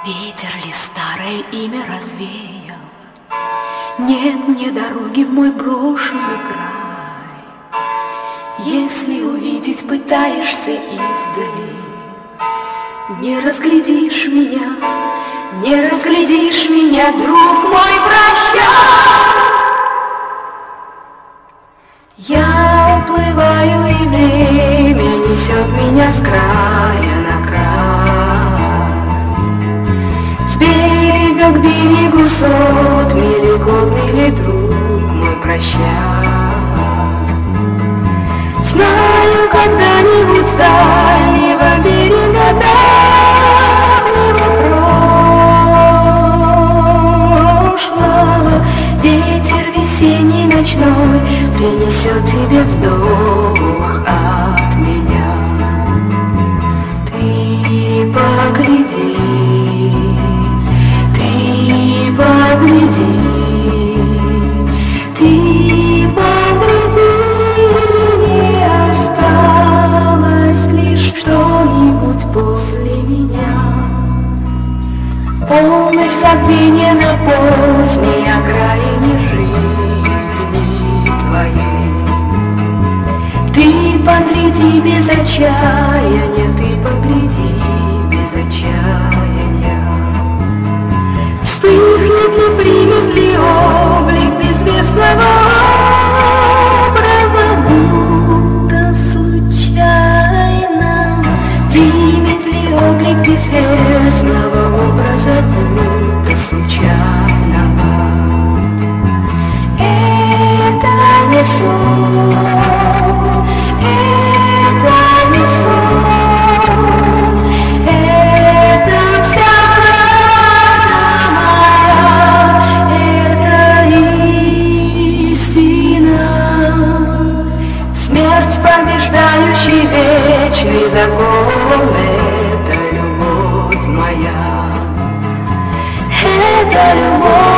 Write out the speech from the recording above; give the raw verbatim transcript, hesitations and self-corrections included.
Ветер ли старое имя развеял? Нет мне дороги в мой брошенный край. Если увидеть пытаешься издали, не разглядишь меня, не разглядишь меня, друг мой, прощай. Я уплываю, и время несет меня с края на край. С берега к берегу сот мили, год мили, друг мой, прощай. Знаю, когда-нибудь с дальнего берега, дальнего прошлого ветер весенний ночной принесет тебе вздох от меня. Ты погляди, ты погляди, ты погляди, не осталось лишь что-нибудь после меня. Полночь забвения на поздней окраине жизни твоей. Ты погляди без отчаяния, ты погляди без отчаяния. Вспыхнет ли, примет ли облик безвестного образа, будто случайно? Примет ли облик безвестного образа, будто случайного? Это не сон, это не сон, это вся правда моя, это истина. Смерть, побеждающий вечный закон, это любовь моя, это любовь.